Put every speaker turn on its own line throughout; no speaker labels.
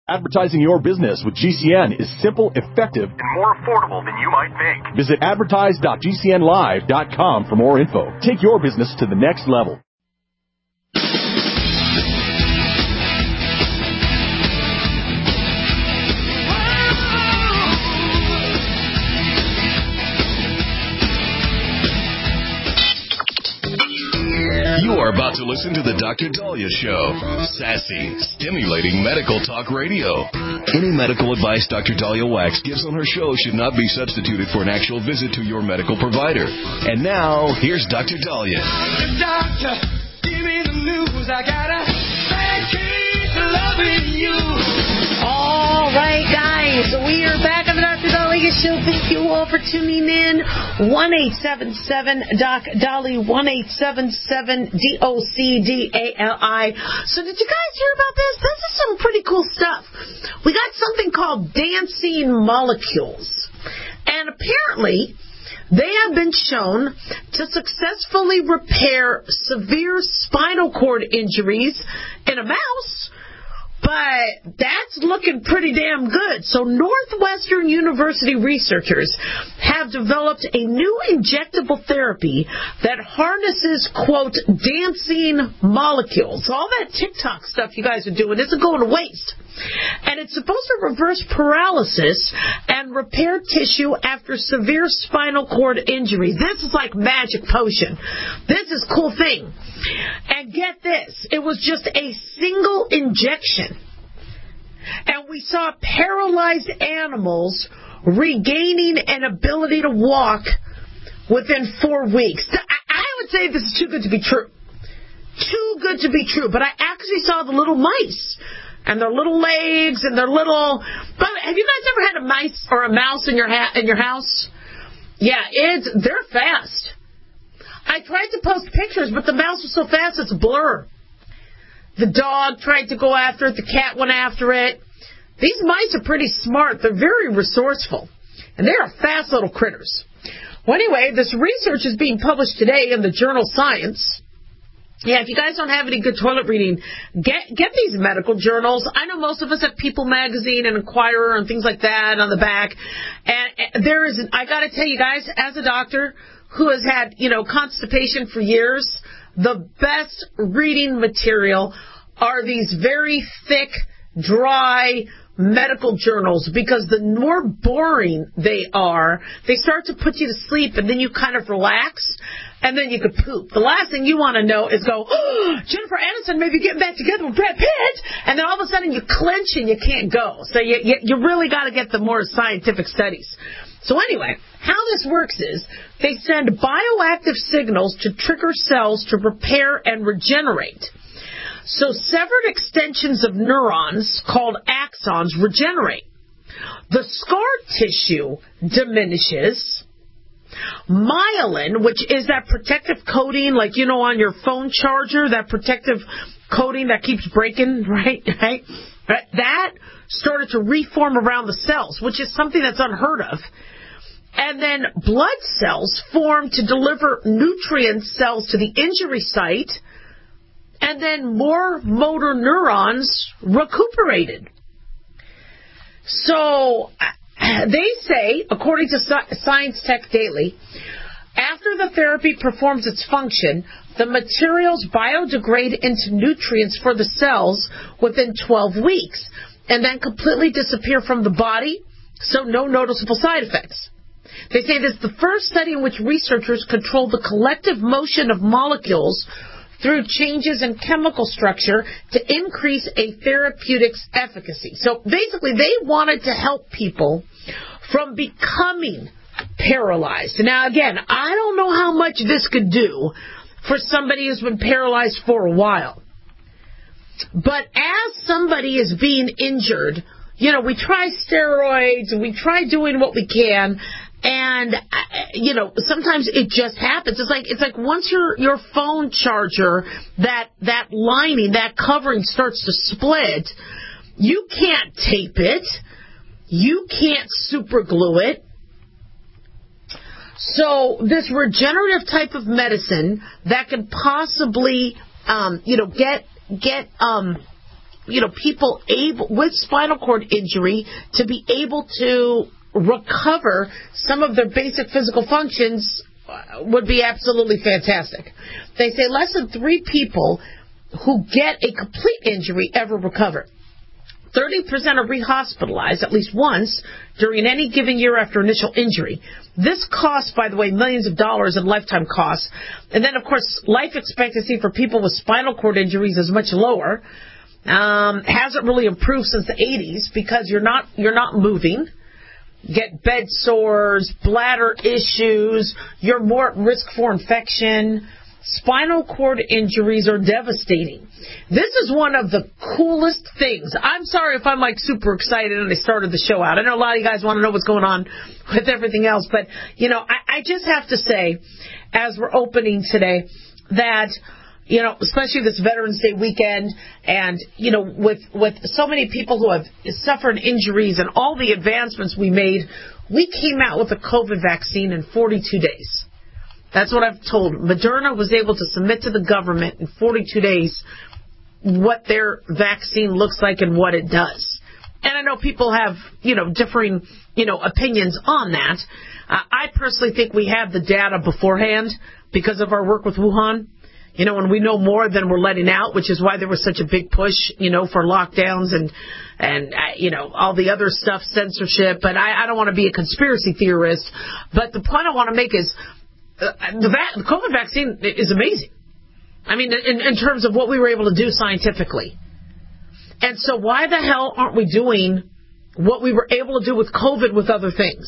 Advertising your business with GCN is simple, effective, and more affordable than you might think. Visit advertise.gcnlive.com for more info. Take your business to the next level.
You are about to listen to the Dr. Daliah Show. Sassy, stimulating medical talk radio. Any medical advice Dr. Daliah Wax gives on her show should not be substituted for an actual visit to your medical provider. And now, here's Dr. Daliah.
Doctor, give me the news. I got a bad case of loving you.
All right, guys, we are back on the Dr. Daliah Show. Thank you all for tuning in. 1-877-DOC-DALI, 1-877-DOCDALI. So did you guys hear about this? This is some pretty cool stuff. We got something called dancing molecules. And apparently, they have been shown to successfully repair severe spinal cord injuries in a mouse. But that's looking pretty damn good. So Northwestern University researchers have developed a new injectable therapy that harnesses, quote, dancing molecules. All that TikTok stuff you guys are doing isn't going to waste. And it's supposed to reverse paralysis and repair tissue after severe spinal cord injuries. This is like magic potion. This is a cool thing. And get this, it was just a single injection. And we saw paralyzed animals regaining an ability to walk within 4 weeks. I would say this is too good to be true. Too good to be true. But I actually saw the little mice and their little legs and their little... But have you guys ever had a mice or a mouse in your house? Yeah, they're fast. I tried to post pictures, but the mouse was so fast it's a blur. The dog tried to go after it. The cat went after it. These mice are pretty smart. They're very resourceful. And they are fast little critters. Well, anyway, this research is being published today in the journal Science. Yeah, if you guys don't have any good toilet reading, get these medical journals. I know most of us have People Magazine and Inquirer and things like that on the back. And I got to tell you guys, as a doctor who has had, constipation for years, the best reading material are these very thick, dry medical journals, because the more boring they are, they start to put you to sleep, and then you kind of relax, and then you could poop. The last thing you want to know is go, oh, Jennifer Aniston may be getting back together with Brad Pitt, and then all of a sudden you clench and you can't go. So you really got to get the more scientific studies. So anyway, how this works is they send bioactive signals to trigger cells to repair and regenerate. So severed extensions of neurons, called axons, regenerate. The scar tissue diminishes. Myelin, which is that protective coating, like, on your phone charger, that protective coating that keeps breaking, right? That started to reform around the cells, which is something that's unheard of. And then blood cells form to deliver nutrient cells to the injury site, and then more motor neurons recuperated. So they say, according to Science Tech Daily, after the therapy performs its function, the materials biodegrade into nutrients for the cells within 12 weeks and then completely disappear from the body, so no noticeable side effects. They say this is the first study in which researchers controlled the collective motion of molecules through changes in chemical structure to increase a therapeutic's efficacy. So basically, they wanted to help people from becoming paralyzed. Now, again, I don't know how much this could do for somebody who's been paralyzed for a while. But as somebody is being injured, we try steroids and we try doing what we can. And, sometimes it just happens. It's like once your phone charger, that lining, that covering starts to split, you can't tape it. You can't super glue it. So this regenerative type of medicine that could possibly, get people with spinal cord injury to be able to recover some of their basic physical functions would be absolutely fantastic. They say less than 3 people who get a complete injury ever recover. 30% are rehospitalized at least once during any given year after initial injury. This costs, by the way, millions of dollars in lifetime costs. And then, of course, life expectancy for people with spinal cord injuries is much lower. Hasn't really improved since the 80s because you're not moving. Get bed sores, bladder issues, you're more at risk for infection. Spinal cord injuries are devastating. This is one of the coolest things. I'm sorry if I'm super excited and I started the show out. I know a lot of you guys want to know what's going on with everything else, but I just have to say, as we're opening today, that especially this Veterans Day weekend, and with so many people who have suffered injuries and all the advancements we made, we came out with a COVID vaccine in 42 days. That's what I've told. Moderna was able to submit to the government in 42 days what their vaccine looks like and what it does. And I know people have, differing, opinions on that. I personally think we have the data beforehand because of our work with Wuhan. And we know more than we're letting out, which is why there was such a big push, for lockdowns and all the other stuff, censorship. But I don't want to be a conspiracy theorist. But the point I want to make is, the COVID vaccine is amazing. I mean, in terms of what we were able to do scientifically. And so why the hell aren't we doing what we were able to do with COVID with other things?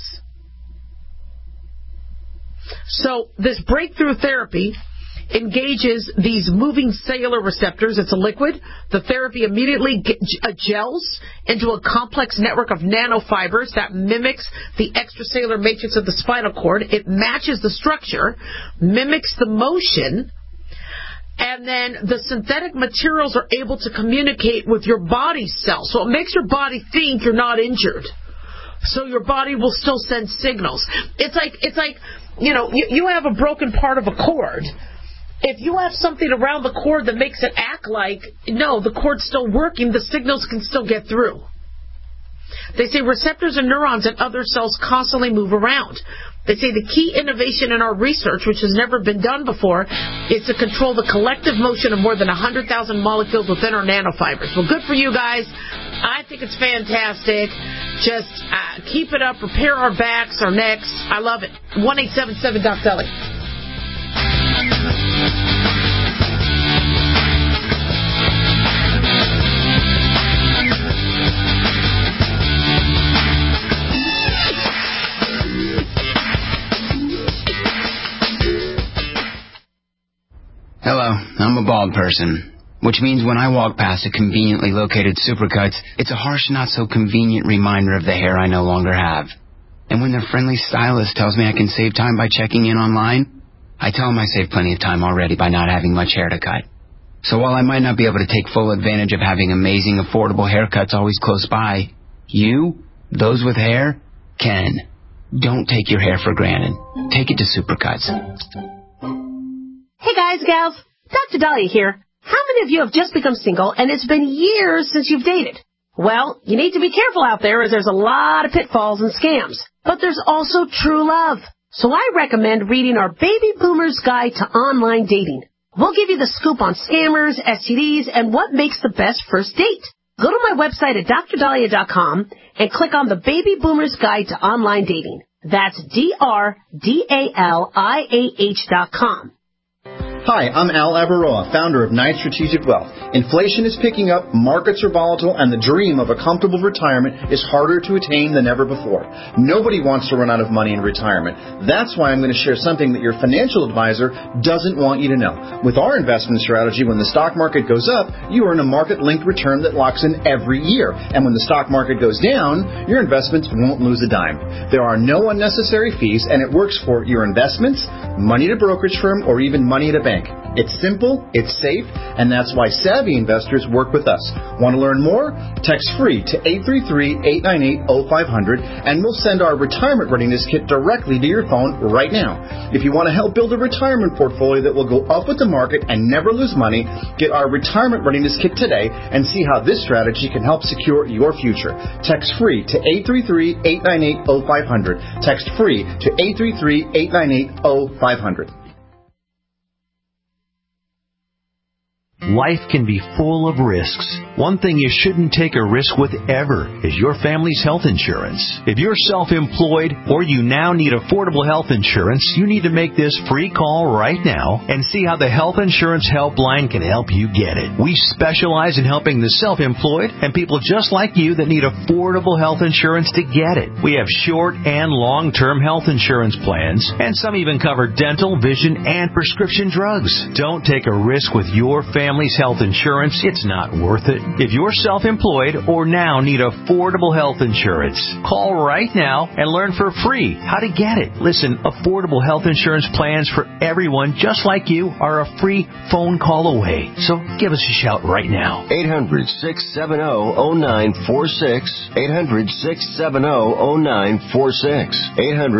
So this breakthrough therapy engages these moving cellular receptors. It's a liquid. The therapy immediately gels into a complex network of nanofibers that mimics the extracellular matrix of the spinal cord. It matches the structure, mimics the motion, and then the synthetic materials are able to communicate with your body cells. So it makes your body think you're not injured. So your body will still send signals. It's like you have a broken part of a cord. If you have something around the cord that makes it act like, no, the cord's still working, the signals can still get through. They say receptors and neurons and other cells constantly move around. They say the key innovation in our research, which has never been done before, is to control the collective motion of more than 100,000 molecules within our nanofibers. Well, good for you guys. I think it's fantastic. Just keep it up. Repair our backs, our necks. I love it. 1-877-DOC-DELI.
Hello, I'm a bald person, which means when I walk past a conveniently located Supercuts, it's a harsh, not-so-convenient reminder of the hair I no longer have. And when their friendly stylist tells me I can save time by checking in online, I tell them I saved plenty of time already by not having much hair to cut. So while I might not be able to take full advantage of having amazing, affordable haircuts always close by, you, those with hair, can. Don't take your hair for granted. Take it to Supercuts.
Hey guys, gals, Dr. Dahlia here. How many of you have just become single and it's been years since you've dated? Well, you need to be careful out there as there's a lot of pitfalls and scams. But there's also true love. So I recommend reading our Baby Boomer's Guide to Online Dating. We'll give you the scoop on scammers, STDs, and what makes the best first date. Go to my website at drdahlia.com and click on the Baby Boomer's Guide to Online Dating. That's DRDALIAH.com.
Hi, I'm Al Abaroa, founder of Knight Strategic Wealth. Inflation is picking up, markets are volatile, and the dream of a comfortable retirement is harder to attain than ever before. Nobody wants to run out of money in retirement. That's why I'm going to share something that your financial advisor doesn't want you to know. With our investment strategy, when the stock market goes up, you earn a market-linked return that locks in every year. And when the stock market goes down, your investments won't lose a dime. There are no unnecessary fees, and it works for your investments, money at a brokerage firm, or even money at a bank. bank. It's simple, it's safe, and that's why savvy investors work with us. Want to learn more? Text free to 833-898-0500, and we'll send our retirement readiness kit directly to your phone right now. If you want to help build a retirement portfolio that will go up with the market and never lose money, get our retirement readiness kit today and see how this strategy can help secure your future. Text free to 833-898-0500. Text free to 833-898-0500.
Life can be full of risks. One thing you shouldn't take a risk with ever is your family's health insurance. If you're self-employed or you now need affordable health insurance, you need to make this free call right now and see how the Health Insurance Helpline can help you get it. We specialize in helping the self-employed and people just like you that need affordable health insurance to get it. We have short and long-term health insurance plans, and some even cover dental, vision, and prescription drugs. Don't take a risk with your family's health insurance. It's not worth it. If you're self-employed or now need affordable health insurance, call right now and learn for free how to get it. Listen, affordable health insurance plans for everyone just like you are a free phone call away. So give us a shout right now.
800-670-0946. 800-670-0946.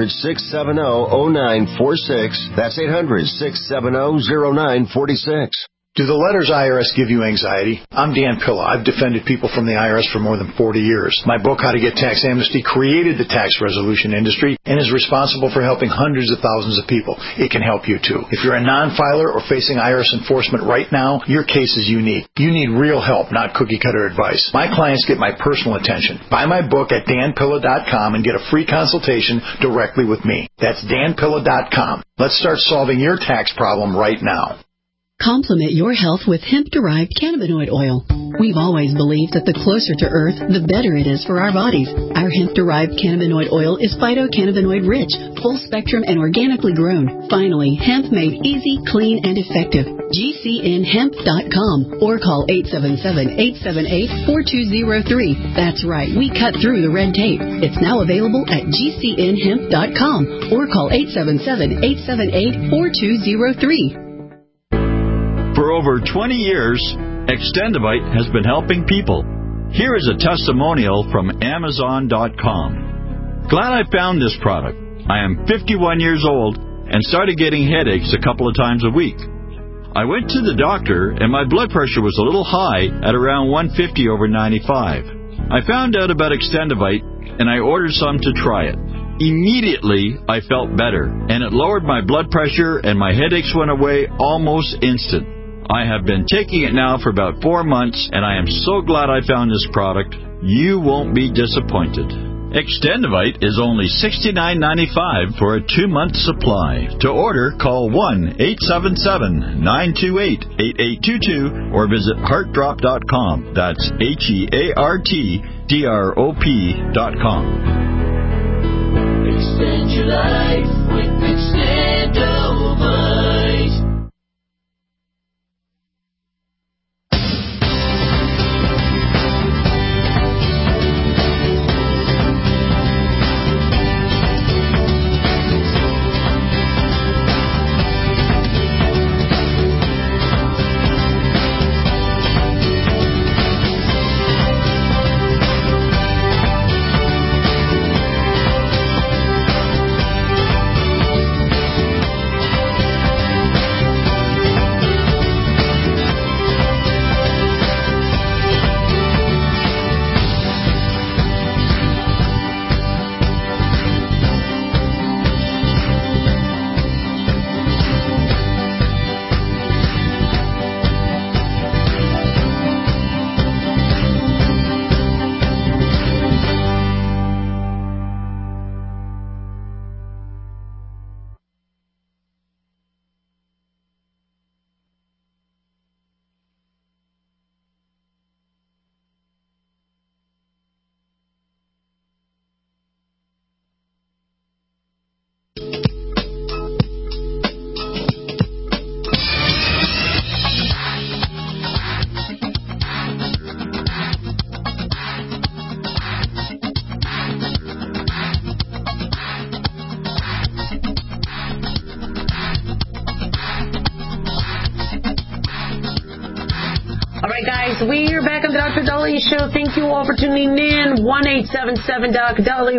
800-670-0946. That's 800-670-0946.
Do the letters IRS give you anxiety? I'm Dan Pilla. I've defended people from the IRS for more than 40 years. My book, How to Get Tax Amnesty, created the tax resolution industry and is responsible for helping hundreds of thousands of people. It can help you, too. If you're a non-filer or facing IRS enforcement right now, your case is unique. You need real help, not cookie-cutter advice. My clients get my personal attention. Buy my book at danpilla.com and get a free consultation directly with me. That's danpilla.com. Let's start solving your tax problem right now.
Complement your health with hemp-derived cannabinoid oil. We've always believed that the closer to Earth, the better it is for our bodies. Our hemp-derived cannabinoid oil is phytocannabinoid-rich, full-spectrum, and organically grown. Finally, hemp made easy, clean, and effective. GCNhemp.com or call 877-878-4203. That's right, we cut through the red tape. It's now available at GCNhemp.com or call 877-878-4203.
For over 20 years, Extendivite has been helping people. Here is a testimonial from Amazon.com. Glad I found this product. I am 51 years old and started getting headaches a couple of times a week. I went to the doctor and my blood pressure was a little high at around 150 over 95. I found out about Extendivite and I ordered some to try it. Immediately, I felt better and it lowered my blood pressure and my headaches went away almost instant. I have been taking it now for about 4 months, and I am so glad I found this product. You won't be disappointed. Extendivite is only $69.95 for a 2-month supply. To order, call 1-877-928-8822 or visit heartdrop.com. That's HEARTDROP.com.
Extend your life with Extendivite.
Dahlia Show. Thank you all for tuning in. 1-877-Doc-Dali,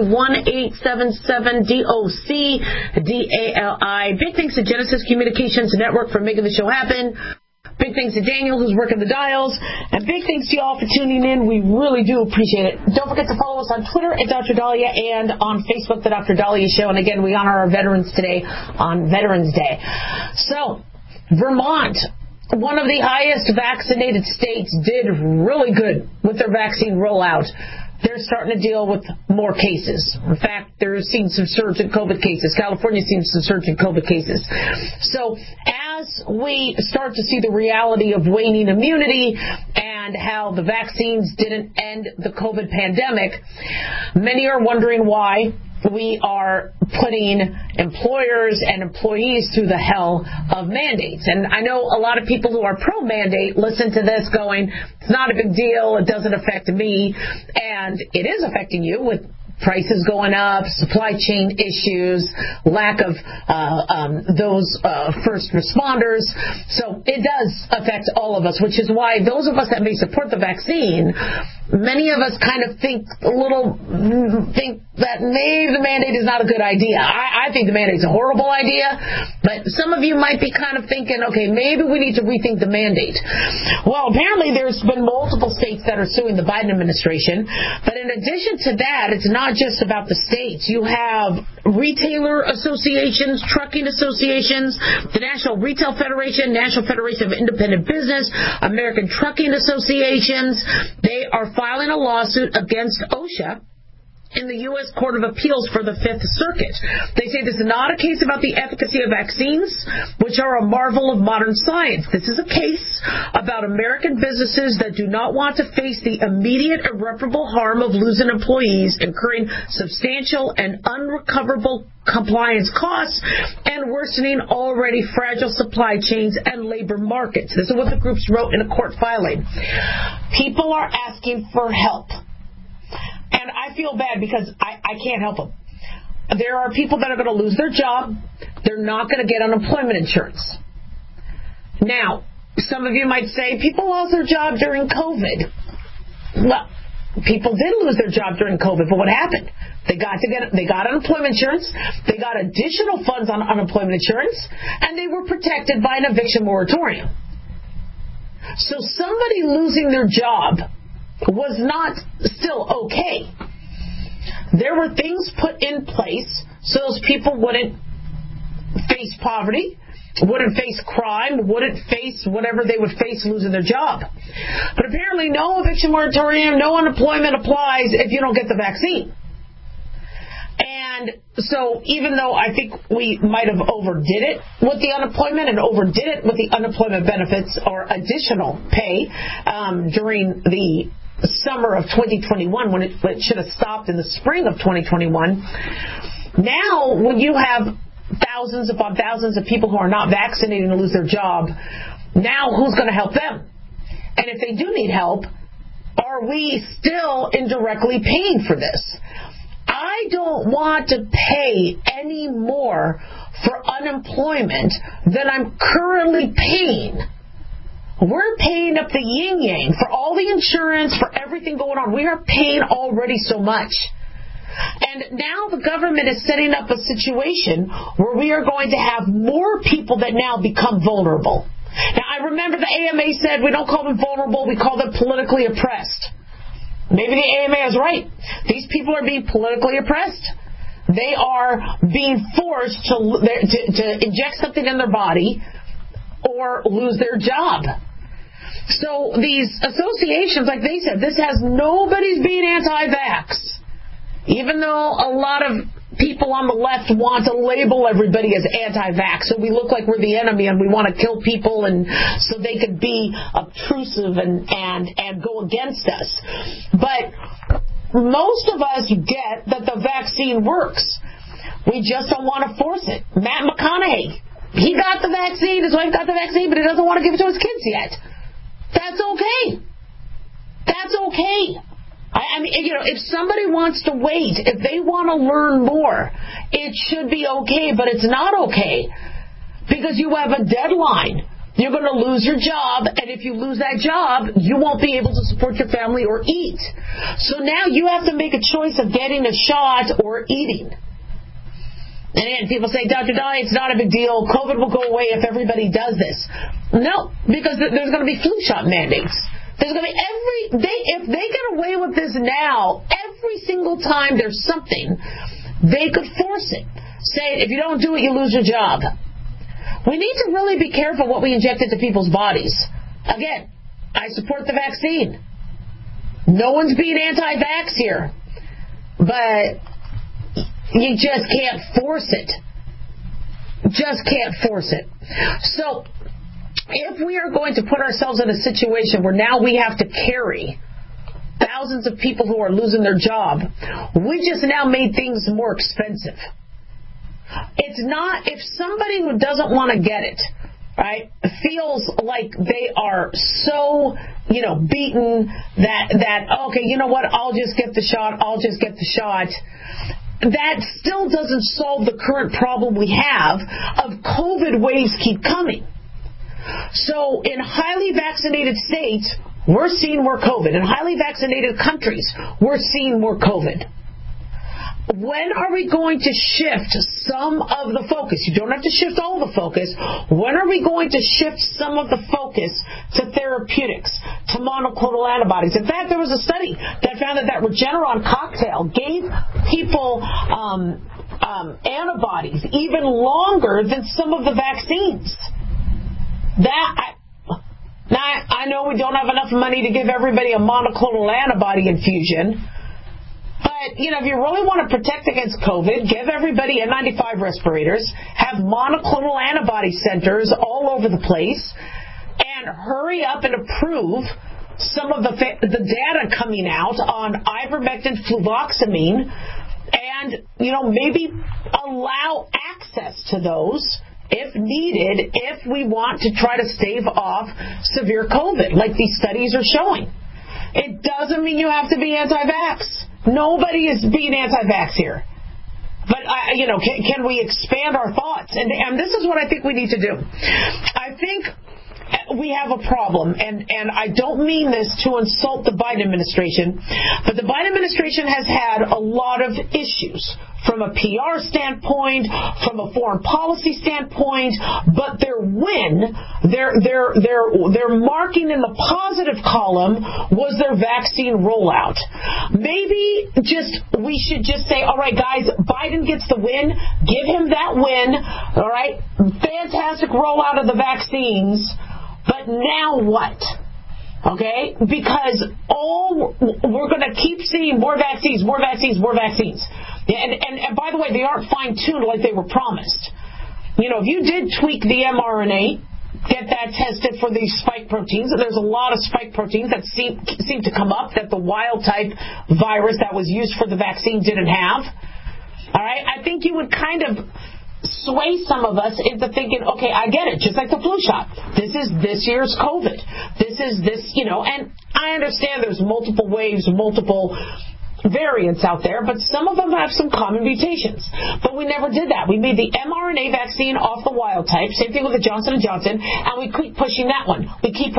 1-877-DOC-DALI. Big thanks to Genesis Communications Network for making the show happen. Big thanks to Daniel, who's working the dials. And big thanks to you all for tuning in. We really do appreciate it. Don't forget to follow us on Twitter at Dr. Dahlia and on Facebook, The Dr. Dahlia Show. And again, we honor our veterans today on Veterans Day. So, Vermont, one of the highest vaccinated states, did really good with their vaccine rollout. They're starting to deal with more cases. In fact, they're seeing some surge in COVID cases. California's seeing some surge in COVID cases. So as we start to see the reality of waning immunity and how the vaccines didn't end the COVID pandemic, many are wondering why we are putting employers and employees through the hell of mandates. And I know a lot of people who are pro-mandate listen to this going, it's not a big deal, it doesn't affect me. And it is affecting you with prices going up, supply chain issues, lack of those first responders. So it does affect all of us, which is why those of us that may support the vaccine, many of us kind of think that maybe the mandate is not a good idea. I think the mandate is a horrible idea, but some of you might be kind of thinking, okay, maybe we need to rethink the mandate. Well, apparently there's been multiple states that are suing the Biden administration, but in addition to that, it's not just about the states. You have retailer associations, trucking associations, the National Retail Federation, National Federation of Independent Business, American Trucking Associations. They are filing a lawsuit against OSHA in the U.S. Court of Appeals for the Fifth Circuit. They say this is not a case about the efficacy of vaccines, which are a marvel of modern science. This is a case about American businesses that do not want to face the immediate irreparable harm of losing employees, incurring substantial and unrecoverable compliance costs, and worsening already fragile supply chains and labor markets. This is what the groups wrote in a court filing. People are asking for help. And I feel bad because I can't help them. There are people that are going to lose their job. They're not going to get unemployment insurance. Now, some of you might say, people lost their job during COVID. Well, people did lose their job during COVID, but what happened? They got unemployment insurance, they got additional funds on unemployment insurance, and they were protected by an eviction moratorium. So somebody losing their job was not still okay. There were things put in place so those people wouldn't face poverty, wouldn't face crime, wouldn't face whatever they would face losing their job. But apparently no eviction moratorium, no unemployment applies if you don't get the vaccine. And so even though I think we might have overdid it with the unemployment and overdid it with the unemployment benefits or additional pay during the summer of 2021 when it should have stopped in the spring of 2021, now when you have thousands upon thousands of people who are not vaccinated and lose their job, now who's going to help them? And if they do need help, are we still indirectly paying for this? I don't want to pay any more for unemployment than I'm currently paying. We're paying up the yin-yang for all the insurance, for everything going on. We are paying already so much. And now the government is setting up a situation where we are going to have more people that now become vulnerable. Now, I remember the AMA said we don't call them vulnerable, we call them politically oppressed. Maybe the AMA is right. These people are being politically oppressed. They are being forced to inject something in their body or lose their job. So these associations, like they said, this has nobody's being anti-vax. Even though a lot of people on the left want to label everybody as anti-vax, so we look like we're the enemy and we want to kill people and so they could be obtrusive and go against us. But most of us get that the vaccine works. We just don't want to force it. Matt McConaughey, he got the vaccine, his wife got the vaccine, but he doesn't want to give it to his kids yet. That's okay. That's okay. I mean, if somebody wants to wait, if they want to learn more, it should be okay, but it's not okay because you have a deadline. You're going to lose your job, and if you lose that job, you won't be able to support your family or eat. So now you have to make a choice of getting a shot or eating. And people say, Dr. Dye, it's not a big deal. COVID will go away if everybody does this. No, because there's going to be flu shot mandates. There's going to be if they get away with this now, every single time there's something, they could force it. Say, if you don't do it, you lose your job. We need to really be careful what we inject into people's bodies. Again, I support the vaccine. No one's being anti-vax here. But you just can't force it. Just can't force it. So, if we are going to put ourselves in a situation where now we have to carry thousands of people who are losing their job, we just now made things more expensive. It's not, if somebody who doesn't want to get it, right, feels like they are so, beaten that, okay, you know what, I'll just get the shot, that still doesn't solve the current problem we have of COVID waves keep coming. So in highly vaccinated states, we're seeing more COVID. In highly vaccinated countries, we're seeing more COVID. When are we going to shift some of the focus? You don't have to shift all the focus. When are we going to shift some of the focus to therapeutics, to monoclonal antibodies? In fact, there was a study that found that Regeneron cocktail gave people antibodies even longer than some of the vaccines. I know we don't have enough money to give everybody a monoclonal antibody infusion. But, if you really want to protect against COVID, give everybody N95 respirators, have monoclonal antibody centers all over the place, and hurry up and approve some of the data coming out on ivermectin, fluvoxamine, and, maybe allow access to those if needed, if we want to try to stave off severe COVID, like these studies are showing. It doesn't mean you have to be anti-vax. Nobody is being anti-vax here. But, can we expand our thoughts? And this is what I think we need to do. I think we have a problem, and I don't mean this to insult the Biden administration, but the Biden administration has had a lot of issues from a PR standpoint, from a foreign policy standpoint, but their win, their marking in the positive column was their vaccine rollout. Maybe we should just say, all right, guys, Biden gets the win, give him that win, all right, fantastic rollout of the vaccines, but now what? Okay? Because we're going to keep seeing more vaccines. And by the way, they aren't fine-tuned like they were promised. If you did tweak the mRNA, get that tested for these spike proteins, and there's a lot of spike proteins that seem to come up that the wild-type virus that was used for the vaccine didn't have. All right? I think you would kind of sway some of us into thinking, okay, I get it, just like the flu shot. This is this year's COVID. This, and I understand there's multiple waves, multiple variants out there, but some of them have some common mutations. But we never did that. We made the mRNA vaccine off the wild type, same thing with the Johnson & Johnson, and we keep pushing that one.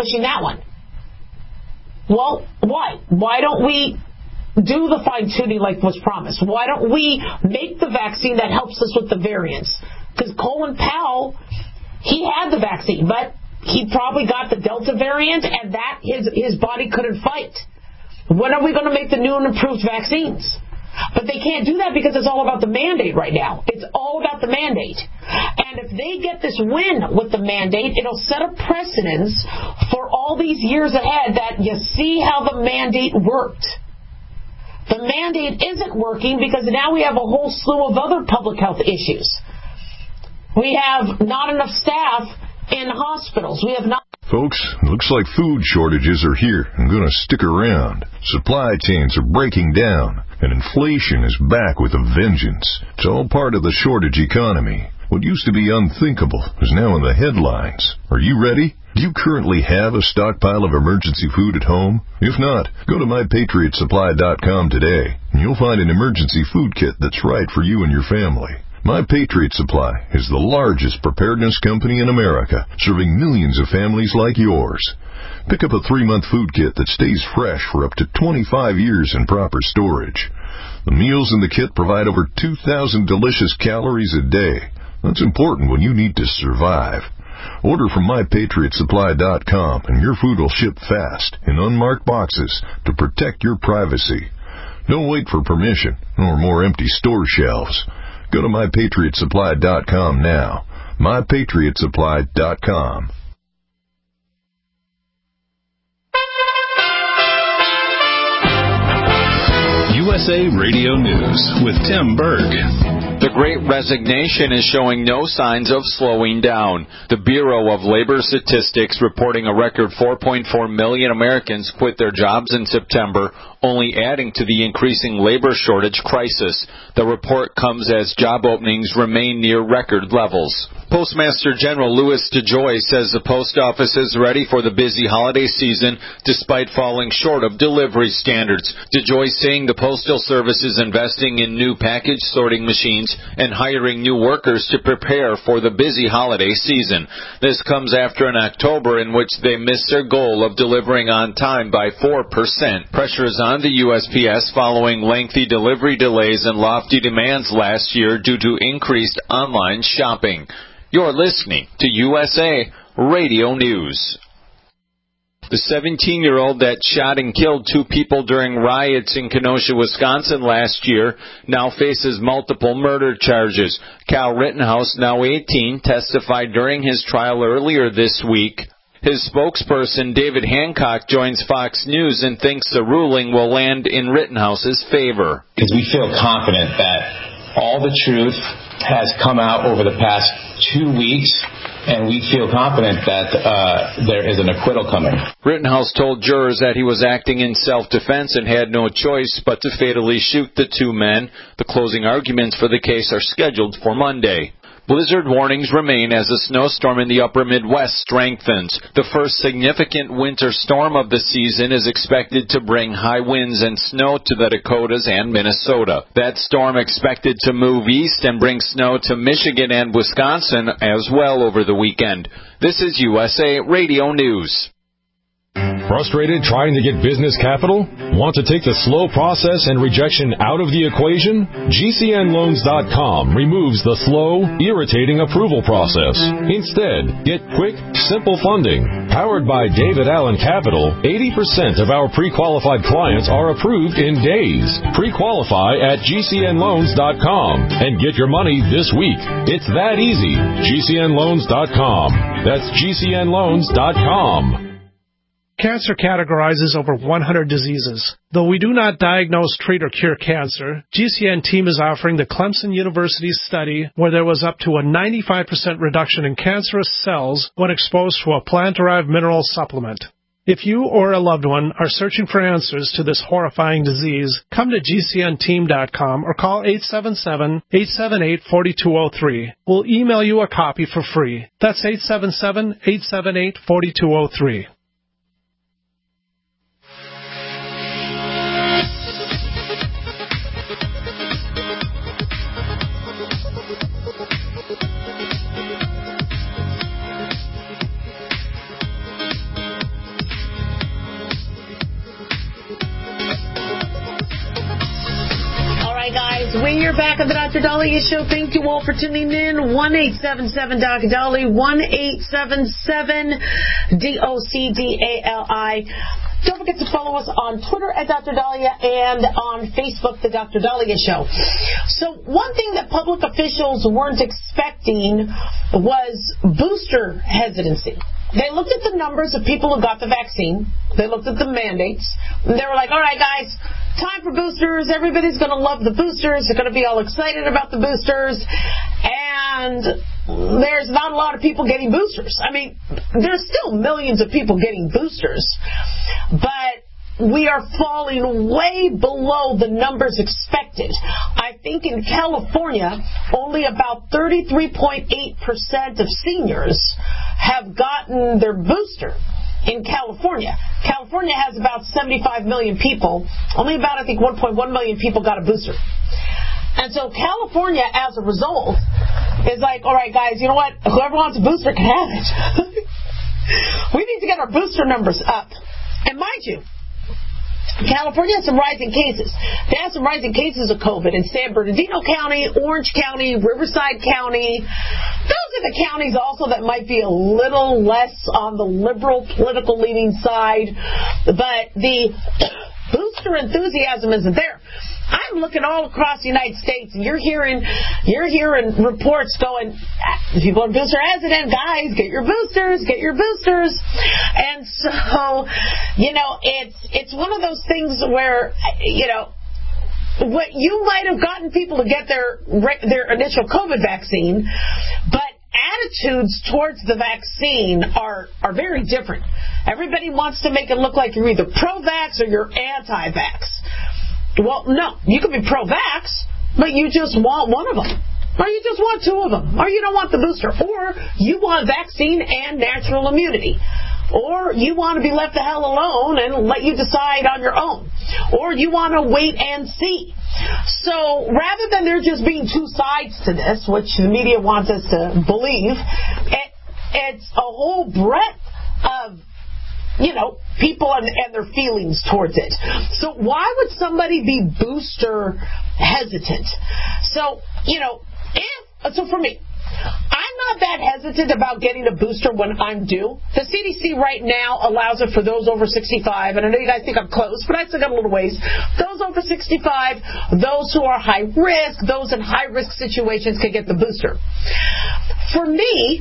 Well, why? Why don't we do the fine-tuning like was promised? Why don't we make the vaccine that helps us with the variants? Because Colin Powell, he had the vaccine, but he probably got the Delta variant, and that his body couldn't fight. When are we going to make the new and improved vaccines? But they can't do that because it's all about the mandate right now. It's all about the mandate. And if they get this win with the mandate, it'll set a precedence for all these years ahead that you see how the mandate worked. The mandate isn't working because now we have a whole slew of other public health issues. We have not enough staff in hospitals. We have not.
Folks, looks like food shortages are here and going to stick around. Supply chains are breaking down, and inflation is back with a vengeance. It's all part of the shortage economy. What used to be unthinkable is now in the headlines. Are you ready? Do you currently have a stockpile of emergency food at home? If not, go to mypatriotsupply.com today, and you'll find an emergency food kit that's right for you and your family. My Patriot Supply is the largest preparedness company in America, serving millions of families like yours. Pick up a 3-month food kit that stays fresh for up to 25 years in proper storage. The meals in the kit provide over 2,000 delicious calories a day. That's important when you need to survive. Order from MyPatriotSupply.com and your food will ship fast in unmarked boxes to protect your privacy. Don't wait for permission or more empty store shelves. Go to MyPatriotSupply.com now. MyPatriotSupply.com.
USA Radio News with Tim Berg.
The Great Resignation is showing no signs of slowing down. The Bureau of Labor Statistics reporting a record 4.4 million Americans quit their jobs in September, only adding to the increasing labor shortage crisis. The report comes as job openings remain near record levels. Postmaster General Louis DeJoy says the post office is ready for the busy holiday season despite falling short of delivery standards. DeJoy saying the Postal Service is investing in new package sorting machines and hiring new workers to prepare for the busy holiday season. This comes after an October in which they missed their goal of delivering on time by 4%. Pressure is on the USPS following lengthy delivery delays and lofty demands last year due to increased online shopping. You're listening to USA Radio News. The 17-year-old that shot and killed 2 people during riots in Kenosha, Wisconsin last year now faces multiple murder charges. Cal Rittenhouse, now 18, testified during his trial earlier this week. His spokesperson, David Hancock, joins Fox News and thinks the ruling will land in Rittenhouse's favor.
Because we feel confident that all the truth has come out over the past 2 weeks, and we feel confident that there is an acquittal coming.
Rittenhouse told jurors that he was acting in self-defense and had no choice but to fatally shoot the 2 men. The closing arguments for the case are scheduled for Monday. Blizzard warnings remain as a snowstorm in the upper Midwest strengthens. The first significant winter storm of the season is expected to bring high winds and snow to the Dakotas and Minnesota. That storm expected to move east and bring snow to Michigan and Wisconsin as well over the weekend. This is USA Radio News.
Frustrated trying to get business capital? Want to take the slow process and rejection out of the equation? GCNLoans.com removes the slow, irritating approval process. Instead, get quick, simple funding. Powered by David Allen Capital, 80% of our pre-qualified clients are approved in days. Pre-qualify at GCNLoans.com and get your money this week. It's that easy. GCNLoans.com. That's GCNLoans.com.
Cancer categorizes over 100 diseases. Though we do not diagnose, treat, or cure cancer, GCN team is offering the Clemson University study where there was up to a 95% reduction in cancerous cells when exposed to a plant-derived mineral supplement. If you or a loved one are searching for answers to this horrifying disease, come to GCNteam.com or call 877-878-4203. We'll email you a copy for free. That's 877-878-4203.
We are back on the Dr. Dahlia Show. Thank you all for tuning in. 1-877-Dr. 1-877-DOCDALI. Don't forget to follow us on Twitter at Dr. Dahlia and on Facebook, The Dr. Dahlia Show. So one thing that public officials weren't expecting was booster hesitancy. They looked at the numbers of people who got the vaccine. They looked at the mandates. And they were like, all right, guys, time for boosters. Everybody's going to love the boosters. They're going to be all excited about the boosters. And there's not a lot of people getting boosters. I mean, there's still millions of people getting boosters. But we are falling way below the numbers expected. I think in California, only about 33.8% of seniors have gotten their booster in California. California has about 75 million people. Only about, I think, 1.1 million people got a booster. And so California, as a result, is like, all right, guys, you know what? Whoever wants a booster can have it. We need to get our booster numbers up. And mind you, California has some rising cases. They have some rising cases of COVID in San Bernardino County, Orange County, Riverside County. Those are the counties also that might be a little less on the liberal political leaning side. But the booster enthusiasm isn't there. I'm looking all across the United States, and you're hearing reports going, people are booster hesitant, guys, get your boosters. And so, it's one of those things where, what you might have gotten people to get their initial COVID vaccine, but attitudes towards the vaccine are very different. Everybody wants to make it look like you're either pro-vax or you're anti-vax. Well, no, you can be pro-vax, but you just want one of them. Or you just want two of them. Or you don't want the booster. Or you want vaccine and natural immunity. Or you want to be left the hell alone and let you decide on your own. Or you want to wait and see. So rather than there just being two sides to this, which the media wants us to believe, it's a whole breadth of people and their feelings towards it. So why would somebody be booster hesitant? So, so for me, I'm not that hesitant about getting a booster when I'm due. The CDC right now allows it for those over 65, and I know you guys think I'm close, but I still got a little ways. Those over 65, those who are high risk, those in high risk situations can get the booster. For me,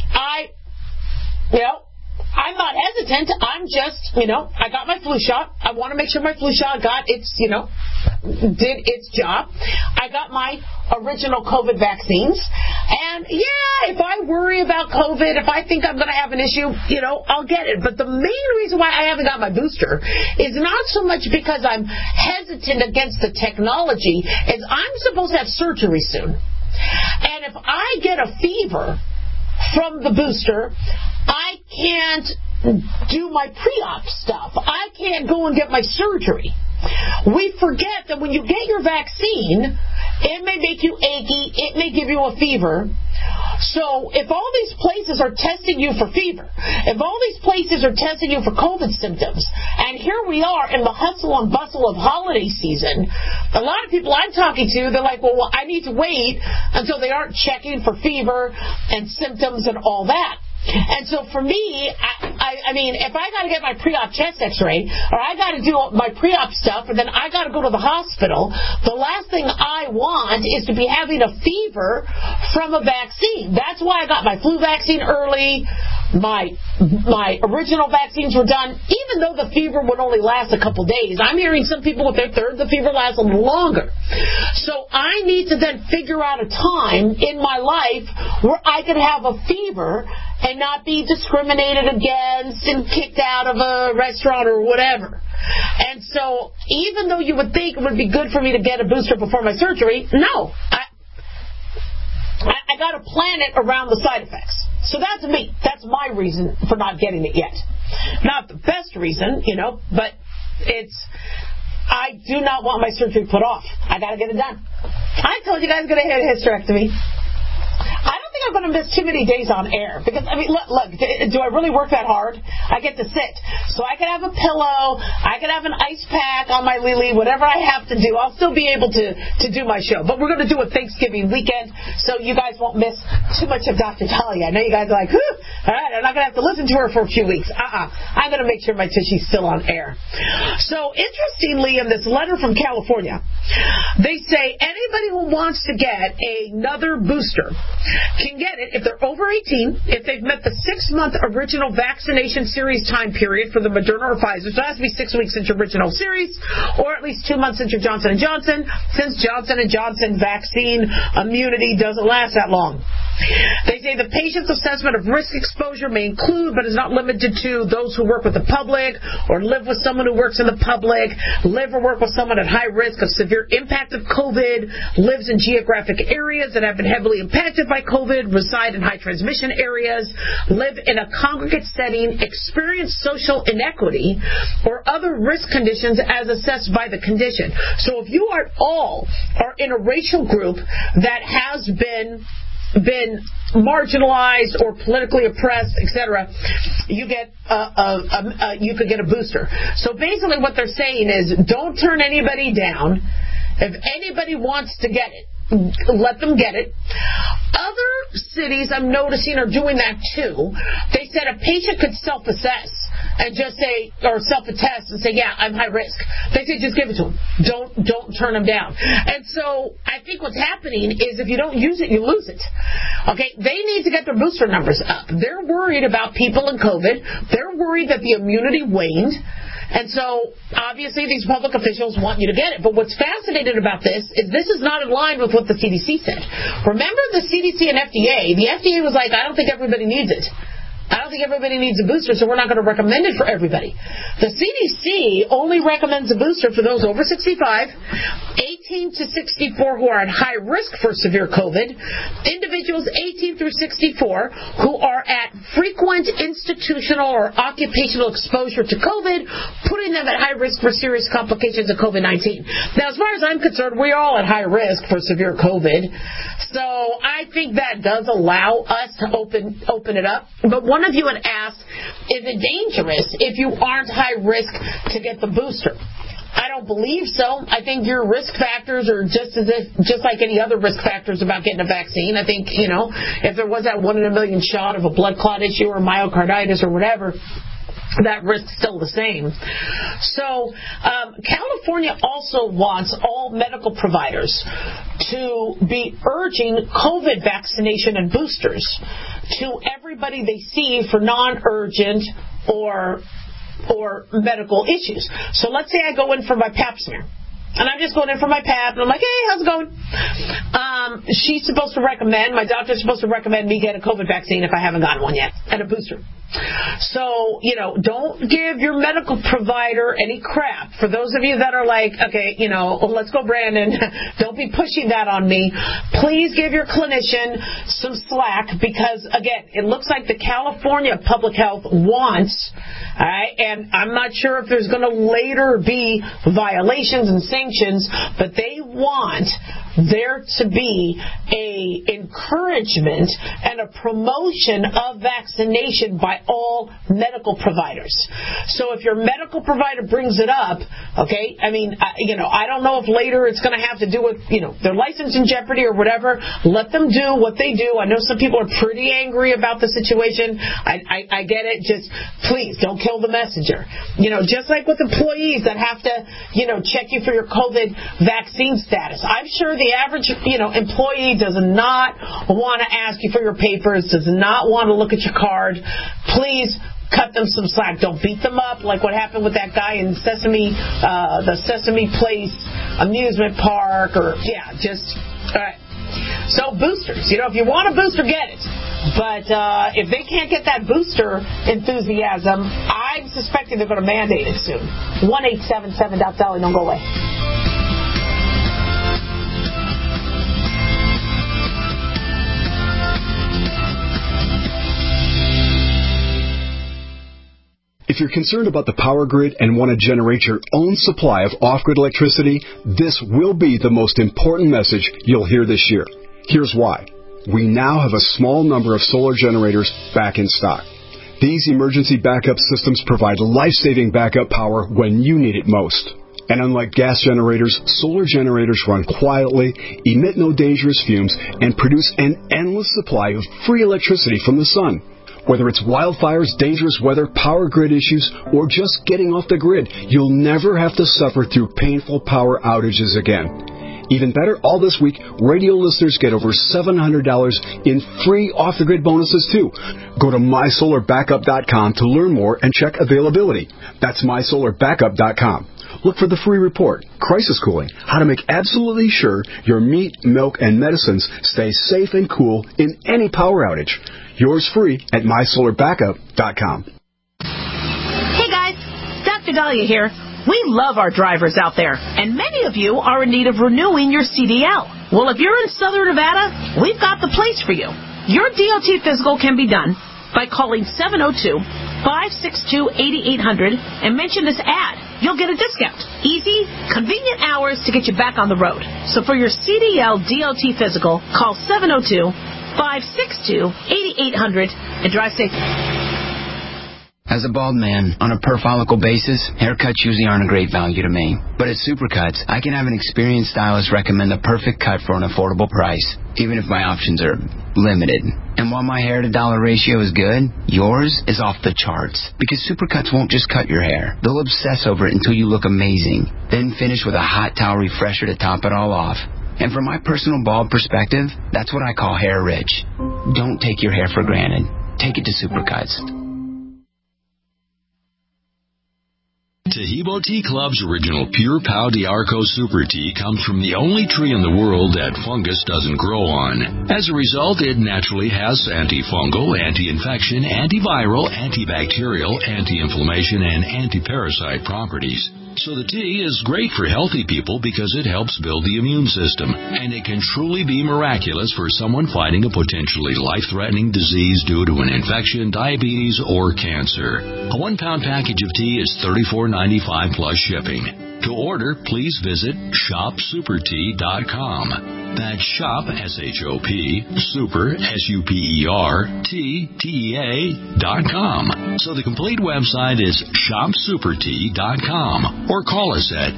I'm not hesitant. I'm just, I got my flu shot. I want to make sure my flu shot did its job. I got my original COVID vaccines. And, if I worry about COVID, if I think I'm going to have an issue, I'll get it. But the main reason why I haven't got my booster is not so much because I'm hesitant against the technology, as I'm supposed to have surgery soon. And if I get a fever from the booster, I can't do my pre-op stuff. I can't go and get my surgery. We forget that when you get your vaccine, it may make you achy, it may give you a fever. So if all these places are testing you for fever, if all these places are testing you for COVID symptoms, and here we are in the hustle and bustle of holiday season, a lot of people I'm talking to, they're like, well, I need to wait until they aren't checking for fever and symptoms and all that. And so for me, I mean, if I got to get my pre-op chest x-ray, or I got to do my pre-op stuff, and then I got to go to the hospital, the last thing I want is to be having a fever from a vaccine. That's why I got my flu vaccine early. My original vaccines were done, even though the fever would only last a couple days. I'm hearing some people with their third, the fever lasts a little longer. So I need to then figure out a time in my life where I could have a fever and not be discriminated against and kicked out of a restaurant or whatever. And so even though you would think it would be good for me to get a booster before my surgery, no. I got to plan it around the side effects. So that's me. That's my reason for not getting it yet. Not the best reason, but I do not want my surgery put off. I got to get it done. I told you guys I'm going to have a hysterectomy. I don't think I'm going to miss too many days on air because, I mean, look, do I really work that hard? I get to sit. So I can have a pillow, I can have an ice pack on my Lily, whatever I have to do. I'll still be able to do my show. But we're going to do it Thanksgiving weekend so you guys won't miss too much of Dr. Dahlia. I know you guys are like, whew, all right, I'm not going to have to listen to her for a few weeks. I'm going to make sure my Tushy's still on air. So interestingly, in this letter from California, they say anybody who wants to get another booster can get it if they're over 18, if they've met the 6-month original vaccination series time period for the Moderna or Pfizer. So it has to be 6 weeks since your original series, or at least 2 months since your Johnson & Johnson, since Johnson & Johnson vaccine immunity doesn't last that long. They say the patient's assessment of risk exposure may include, but is not limited to, those who work with the public or live with someone who works in the public, live or work with someone at high risk of severe impact of COVID, lives in geographic areas that have been heavily impacted by COVID, reside in high transmission areas, live in a congregate setting, experience social inequity, or other risk conditions as assessed by the condition. So if you are in a racial group that has been marginalized or politically oppressed, etc., you could get a booster. So basically what they're saying is, don't turn anybody down. If anybody wants to get it, let them get it. Other cities I'm noticing are doing that too. They said a patient could self-assess and just say, or self-attest and say, yeah, I'm high risk. They say just give it to them. Don't turn them down. And so I think what's happening is if you don't use it, you lose it. Okay, they need to get their booster numbers up. They're worried about people in COVID. They're worried that the immunity waned. And so, obviously, these public officials want you to get it. But what's fascinating about this is not in line with what the CDC said. Remember the CDC and FDA? The FDA was like, I don't think everybody needs it. I don't think everybody needs a booster, so we're not going to recommend it for everybody. The CDC only recommends a booster for those over 65, 18 to 64 who are at high risk for severe COVID, individuals 18 through 64 who are at frequent institutional or occupational exposure to COVID, putting them at high risk for serious complications of COVID-19. Now, as far as I'm concerned, we're all at high risk for severe COVID, so I think that does allow us to open it up. But one of you had asked, is it dangerous if you aren't high risk to get the booster? I don't believe so. I think your risk factors are just like any other risk factors about getting a vaccine. I think, if there was that 1 in a million shot of a blood clot issue or myocarditis or whatever, that risk's still the same. So California also wants all medical providers to be urging COVID vaccination and boosters to everybody they see for non-urgent or medical issues. So let's say I go in for my pap smear. And I'm just going in for my pap, and I'm like, hey, how's it going? She's supposed to recommend, my doctor's supposed to recommend me get a COVID vaccine if I haven't gotten one yet, and a booster. So, don't give your medical provider any crap. For those of you that are like, okay, let's go, Brandon, don't be pushing that on me. Please give your clinician some slack because, again, it looks like the California Public Health wants, all right, and I'm not sure if there's going to later be violations and sanctions, but they want there to be a encouragement and a promotion of vaccination by all medical providers. So if your medical provider brings it up, okay, I don't know if later it's going to have to do with, their license in jeopardy or whatever. Let them do what they do. I know some people are pretty angry about the situation. I get it. Just please don't kill the messenger. Just like with employees that have to, check you for your COVID vaccine status. I'm sure the average, employee does not want to ask you for your papers, does not want to look at your card. Please cut them some slack. Don't beat them up like what happened with that guy in the Sesame Place amusement park all right. So boosters, if you want a booster, get it. But if they can't get that booster enthusiasm, I'm suspecting they're going to mandate it soon. 1-877-DOC-DOLLY, don't go away.
If you're concerned about the power grid and want to generate your own supply of off-grid electricity, this will be the most important message you'll hear this year. Here's why. We now have a small number of solar generators back in stock. These emergency backup systems provide life-saving backup power when you need it most. And unlike gas generators, solar generators run quietly, emit no dangerous fumes, and produce an endless supply of free electricity from the sun. Whether it's wildfires, dangerous weather, power grid issues, or just getting off the grid, you'll never have to suffer through painful power outages again. Even better, all this week, radio listeners get over $700 in free off-the-grid bonuses, too. Go to mysolarbackup.com to learn more and check availability. That's mysolarbackup.com. look for the free report, Crisis Cooling, how to make absolutely sure your meat, milk, and medicines stay safe and cool in any power outage. Yours free at mysolarbackup.com.
Hey guys, Dr. Dahlia here. We love our drivers out there, and many of you are in need of renewing your CDL. Well, if you're in Southern Nevada, we've got the place for you. Your DOT physical can be done by calling 702-562-8800 and mention this ad. You'll get a discount. Easy, convenient hours to get you back on the road. So for your CDL DOT physical, call 702-562-8800 and drive safe.
As a bald man, on a per-follicle basis, haircuts usually aren't a great value to me. But at Supercuts, I can have an experienced stylist recommend the perfect cut for an affordable price, even if my options are limited. And while my hair-to-dollar ratio is good, yours is off the charts. Because Supercuts won't just cut your hair. They'll obsess over it until you look amazing, then finish with a hot towel refresher to top it all off. And from my personal bald perspective, that's what I call hair rich. Don't take your hair for granted. Take it to Supercuts.
Tahibo Tea Club's original Pure Pau d'Arco Super Tea comes from the only tree in the world that fungus doesn't grow on. As a result, it naturally has antifungal, anti-infection, antiviral, antibacterial, anti-inflammation, and anti-parasite properties. So the tea is great for healthy people because it helps build the immune system, and it can truly be miraculous for someone fighting a potentially life-threatening disease due to an infection, diabetes, or cancer. A 1-pound package of tea is $34.95 plus shipping. To order, please visit shopsupertea.com. That's shop, S-H-O-P, super, SUPERTEA.com. So the complete website is shopsupertea.com. Or call us at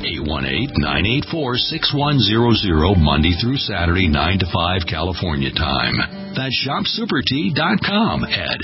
818-984-6100 Monday through Saturday, 9 to 5 California time. That's shopsupertea.com at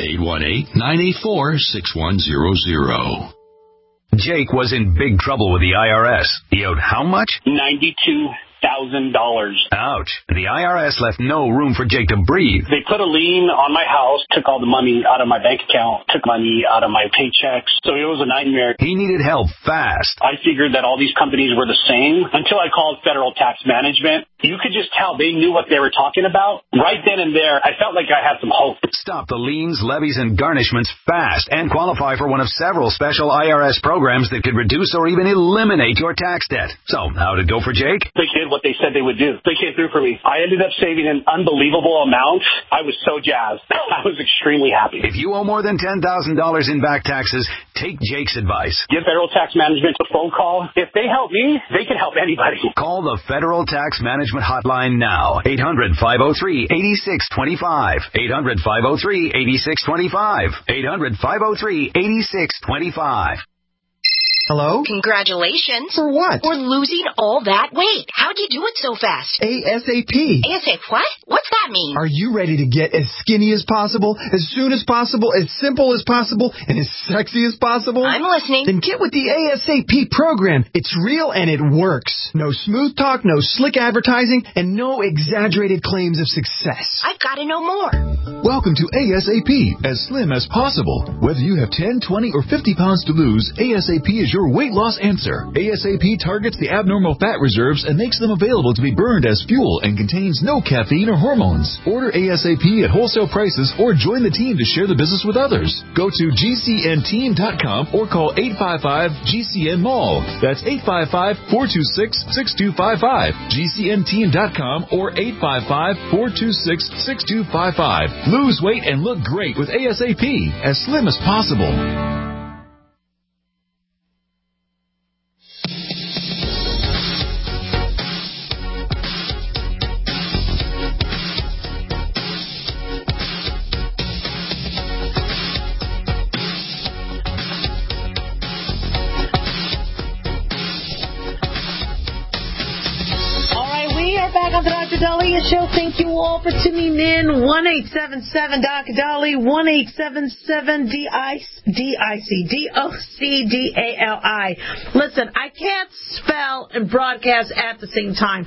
818-984-6100.
Jake was in big trouble with the IRS. He owed how much?
$92,000.
Ouch. The IRS left no room for Jake to breathe.
They put a lien on my house, took all the money out of my bank account, took money out of my paychecks. So it was a nightmare.
He needed help fast.
I figured that all these companies were the same until I called Federal Tax Management. You could just tell they knew what they were talking about. Right then and there, I felt like I had some hope.
Stop the liens, levies, and garnishments fast and qualify for one of several special IRS programs that could reduce or even eliminate your tax debt. So, how'd it go for Jake?
They did what they said they would do. They came through for me. I ended up saving an unbelievable amount. I was so jazzed. I was extremely happy.
If you owe more than $10,000 in back taxes, take Jake's advice.
Give Federal Tax Management a phone call. If they help me, they can help anybody.
Call the Federal Tax Management hotline now. 800-503-8625. 800-503-8625. 800-503-8625.
Hello?
Congratulations.
For what?
For losing all that weight. How'd you do it so fast?
ASAP.
ASAP what? What's that mean?
Are you ready to get as skinny as possible, as soon as possible, as simple as possible, and as sexy as possible?
I'm listening.
Then get with the ASAP program. It's real and it works. No smooth talk, no slick advertising, and no exaggerated claims of success.
I've got to know more.
Welcome to ASAP, as slim as possible. Whether you have 10, 20, or 50 pounds to lose, ASAP is your weight loss answer. ASAP targets the abnormal fat reserves and makes them available to be burned as fuel and contains no caffeine or hormones. Order ASAP at wholesale prices or join the team to share the business with others. Go to GCNteam.com or call 855-GCN-MALL. That's 855-426-6255. GCNteam.com or 855-426-6255. Lose weight and look great with ASAP, as slim as possible.
back on the Dr. Dahlia Show. Thank you all for tuning in. 1-877-Dr. Dali, 1-877-DIC-DOCDALI. Listen, I can't spell and broadcast at the same time.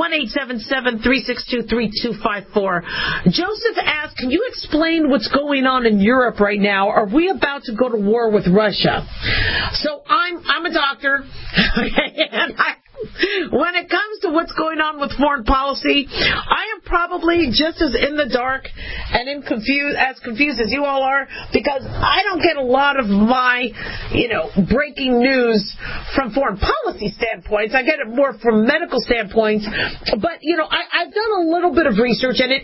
1-877-362-3254. Joseph asked, can you explain what's going on in Europe right now? Are we about to go to war with Russia? So I'm a doctor, and when it comes to what's going on with foreign policy, I am probably just as in the dark and as confused as you all are, because I don't get a lot of my, breaking news from foreign policy standpoints. I get it more from medical standpoints. But, I've done a little bit of research, and it's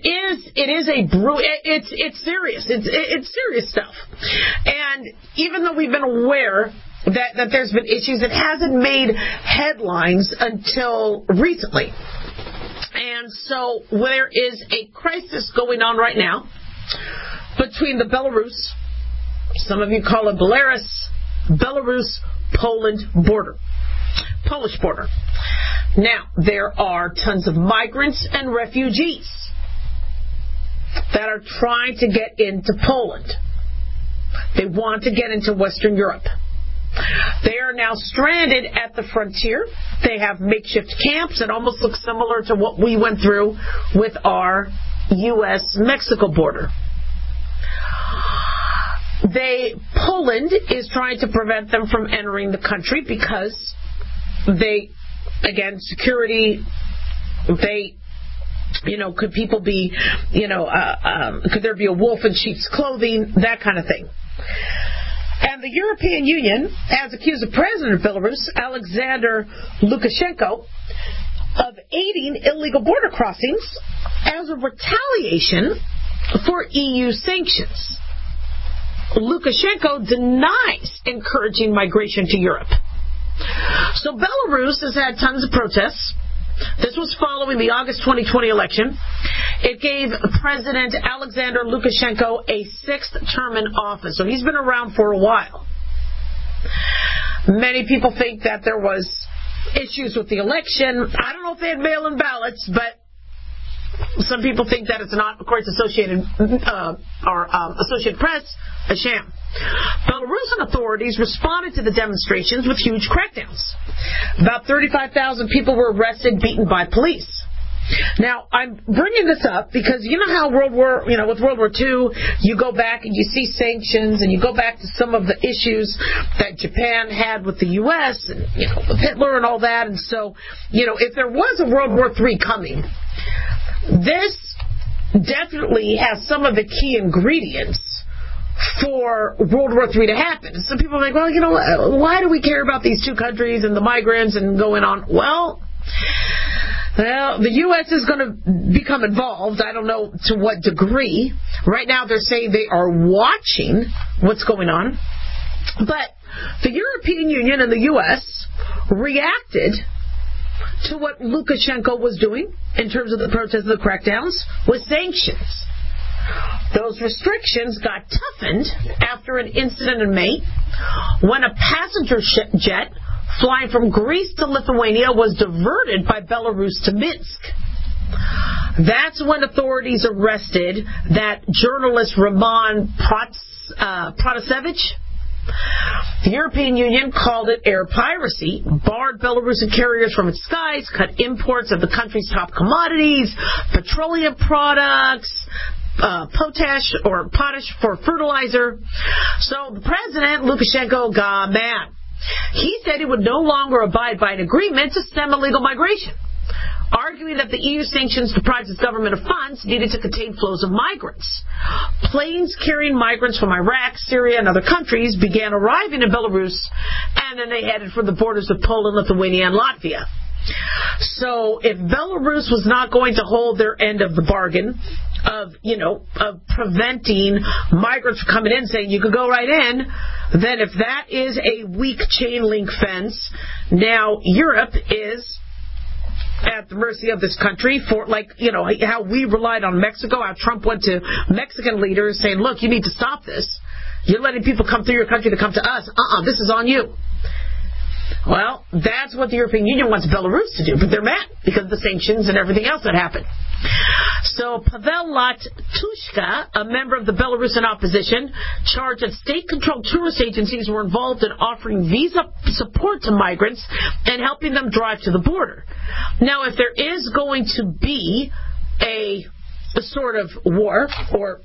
serious. It's serious stuff. And even though we've been aware that there's been issues, it hasn't made headlines until recently. And so there is a crisis going on right now between the Belarus, some of you call it Belarus-Poland border, Polish border. Now, there are tons of migrants and refugees that are trying to get into Poland. They want to get into Western Europe. They are now stranded at the frontier. They have makeshift camps that almost look similar to what we went through with our U.S.-Mexico border. Poland is trying to prevent them from entering the country because security, could people be, could there be a wolf in sheep's clothing, that kind of thing. And the European Union has accused the president of Belarus, Alexander Lukashenko, of aiding illegal border crossings as a retaliation for EU sanctions. Lukashenko denies encouraging migration to Europe. So Belarus has had tons of protests. This was following the August 2020 election. It gave President Alexander Lukashenko a 6th term in office. So he's been around for a while. Many people think that there was issues with the election. I don't know if they had mail-in ballots, but some people think that it's not, of course, Associated Press, a sham. Belarusian authorities responded to the demonstrations with huge crackdowns. About 35,000 people were arrested, beaten by police. Now, I'm bringing this up because you know how with World War II, you go back and you see sanctions, and you go back to some of the issues that Japan had with the U.S. and with Hitler and all that. And so, if there was a World War III coming, this definitely has some of the key ingredients for World War III to happen. Some people are like, well, why do we care about these two countries and the migrants and going on? Well, the U.S. is going to become involved. I don't know to what degree. Right now they're saying they are watching what's going on. But the European Union and the U.S. reacted to what Lukashenko was doing in terms of the protests and the crackdowns with sanctions. Those restrictions got toughened after an incident in May when a passenger jet flying from Greece to Lithuania was diverted by Belarus to Minsk. That's when authorities arrested that journalist Roman Protasevich. The European Union called it air piracy, barred Belarusian carriers from its skies, cut imports of the country's top commodities, petroleum products, potash for fertilizer. So the president, Lukashenko, got mad. He said he would no longer abide by an agreement to stem illegal migration, arguing that the EU sanctions deprived its government of funds needed to contain flows of migrants. Planes carrying migrants from Iraq, Syria, and other countries began arriving in Belarus, and then they headed for the borders of Poland, Lithuania, and Latvia. So if Belarus was not going to hold their end of the bargain of preventing migrants from coming in, saying you could go right in, then if that is a weak chain link fence, now Europe is at the mercy of this country for, how we relied on Mexico, how Trump went to Mexican leaders saying, look, you need to stop this. You're letting people come through your country to come to us. This is on you. Well, that's what the European Union wants Belarus to do, but they're mad because of the sanctions and everything else that happened. So Pavel Latushka, a member of the Belarusian opposition, charged that state-controlled tourist agencies were involved in offering visa support to migrants and helping them drive to the border. Now, if there is going to be a sort of war or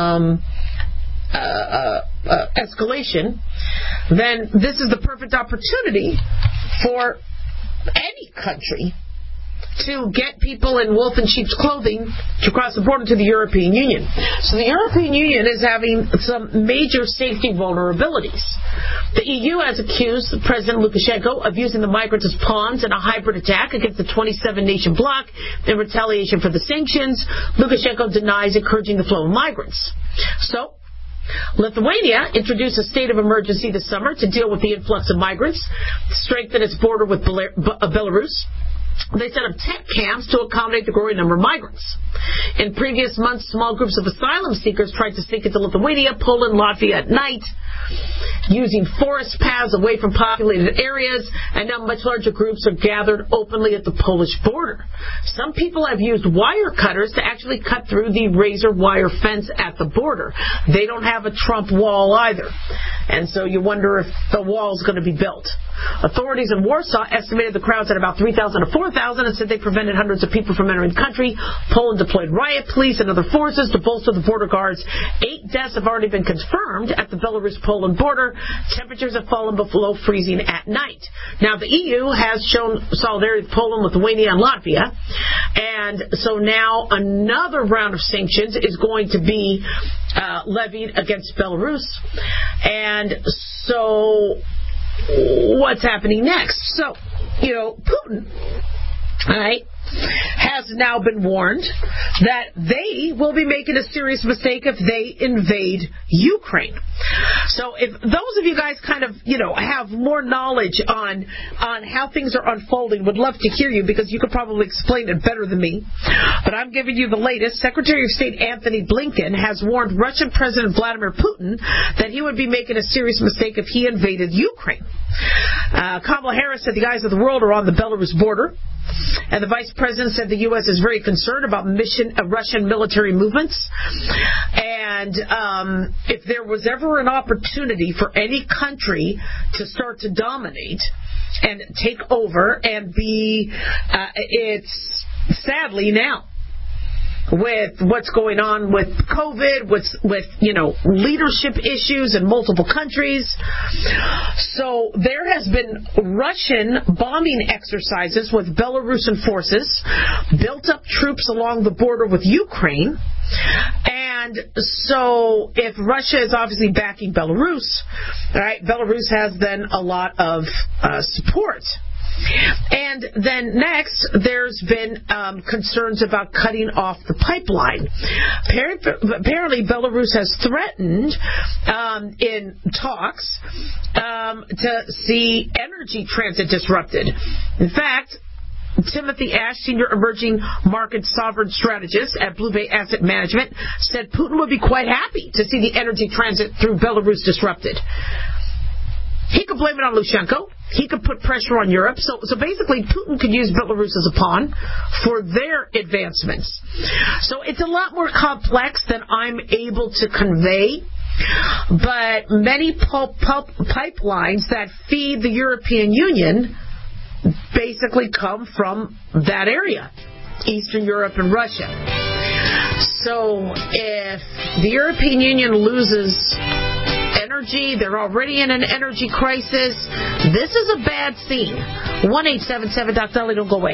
escalation, then this is the perfect opportunity for any country to get people in wolf in sheep's clothing to cross the border to the European Union. So the European Union is having some major safety vulnerabilities. The EU has accused President Lukashenko of using the migrants as pawns in a hybrid attack against the 27-nation bloc in retaliation for the sanctions. Lukashenko denies encouraging the flow of migrants. So Lithuania introduced a state of emergency this summer to deal with the influx of migrants, strengthen its border with Belarus. They set up tent camps to accommodate the growing number of migrants. In previous months, small groups of asylum seekers tried to sneak into Lithuania, Poland, Latvia at night, using forest paths away from populated areas, and now much larger groups are gathered openly at the Polish border. Some people have used wire cutters to actually cut through the razor wire fence at the border. They don't have a Trump wall either, and so you wonder if the wall is going to be built. Authorities in Warsaw estimated the crowds at about 3,000 to 4,000 and said they prevented hundreds of people from entering the country. Poland deployed riot police and other forces to bolster the border guards. 8 deaths have already been confirmed at the Belarus-Poland border. Temperatures have fallen below freezing at night. Now, the EU has shown solidarity with Poland, Lithuania, and Latvia. And so now another round of sanctions is going to be levied against Belarus. And so what's happening next? So, Putin, has now been warned that they will be making a serious mistake if they invade Ukraine. So if those of you guys kind of, have more knowledge on how things are unfolding, would love to hear you because you could probably explain it better than me. But I'm giving you the latest. Secretary of State Anthony Blinken has warned Russian President Vladimir Putin that he would be making a serious mistake if he invaded Ukraine. Kamala Harris said the eyes of the world are on the Belarus border. And the vice president said the U.S. is very concerned about Russian military movements. And if there was ever an opportunity for any country to start to dominate and take over and be, it's sadly now. With what's going on with COVID, with leadership issues in multiple countries. So there has been Russian bombing exercises with Belarusian forces, built up troops along the border with Ukraine. And so if Russia is obviously backing Belarus, Belarus has then a lot of support. And then next, there's been concerns about cutting off the pipeline. Apparently, Belarus has threatened in talks to see energy transit disrupted. In fact, Timothy Ash, senior emerging market sovereign strategist at Blue Bay Asset Management, said Putin would be quite happy to see the energy transit through Belarus disrupted. He could blame it on Lukashenko. He could put pressure on Europe. So basically, Putin could use Belarus as a pawn for their advancements. So it's a lot more complex than I'm able to convey. But many pipelines that feed the European Union basically come from that area, Eastern Europe and Russia. So if the European Union loses energy, they're already in an energy crisis, this is a bad scene. 1-877 Dr. Dolly, don't go away.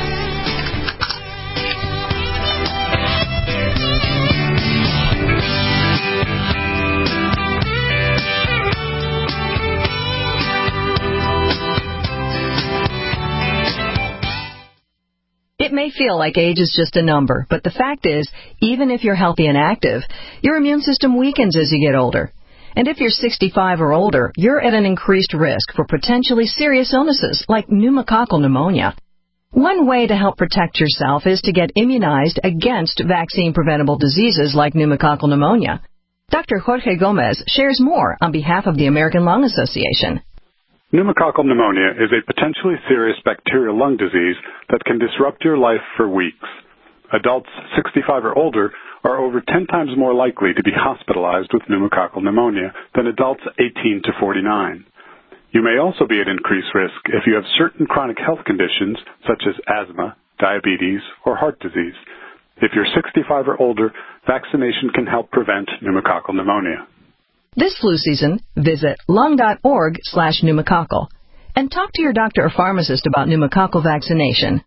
It may feel like age is just a number, but the fact is, even if you're healthy and active, your immune system weakens as you get older. And if you're 65 or older, you're at an increased risk for potentially serious illnesses like pneumococcal pneumonia. One way to help protect yourself is to get immunized against vaccine-preventable diseases like pneumococcal pneumonia. Dr. Jorge Gomez shares more on behalf of the American Lung Association.
Pneumococcal pneumonia is a potentially serious bacterial lung disease that can disrupt your life for weeks. Adults 65 or older are over 10 times more likely to be hospitalized with pneumococcal pneumonia than adults 18 to 49. You may also be at increased risk if you have certain chronic health conditions such as asthma, diabetes, or heart disease. If you're 65 or older, vaccination can help prevent pneumococcal pneumonia.
This flu season, visit lung.org/pneumococcal and talk to your doctor or pharmacist about pneumococcal vaccination.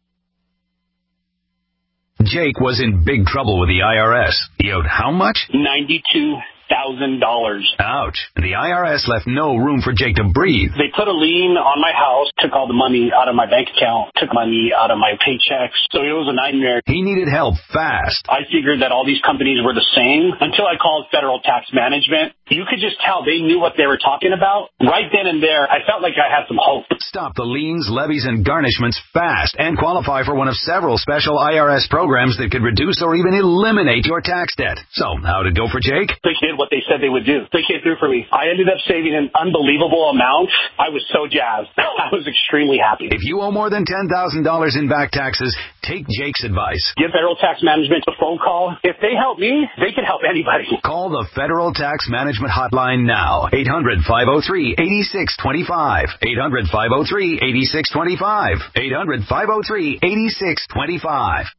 Jake was in big trouble with the IRS. He owed how much?
$92,000.
Ouch. The IRS left no room for Jake to breathe.
They put a lien on my house, took all the money out of my bank account, took money out of my paychecks. So it was a nightmare.
He needed help fast.
I figured that all these companies were the same until I called Federal Tax Management. You could just tell they knew what they were talking about. Right then and there, I felt like I had some hope.
Stop the liens, levies, and garnishments fast and qualify for one of several special IRS programs that could reduce or even eliminate your tax debt. So, how'd it go for Jake?
They did what they said they would do. They came through for me. I ended up saving an unbelievable amount. I was so jazzed. I was extremely happy.
If you owe more than $10,000 in back taxes, take Jake's advice.
Give Federal Tax Management a phone call. If they help me, they can help anybody.
Call the Federal Tax Management Hotline now. 800-503-8625. 800-503-8625. 800-503-8625.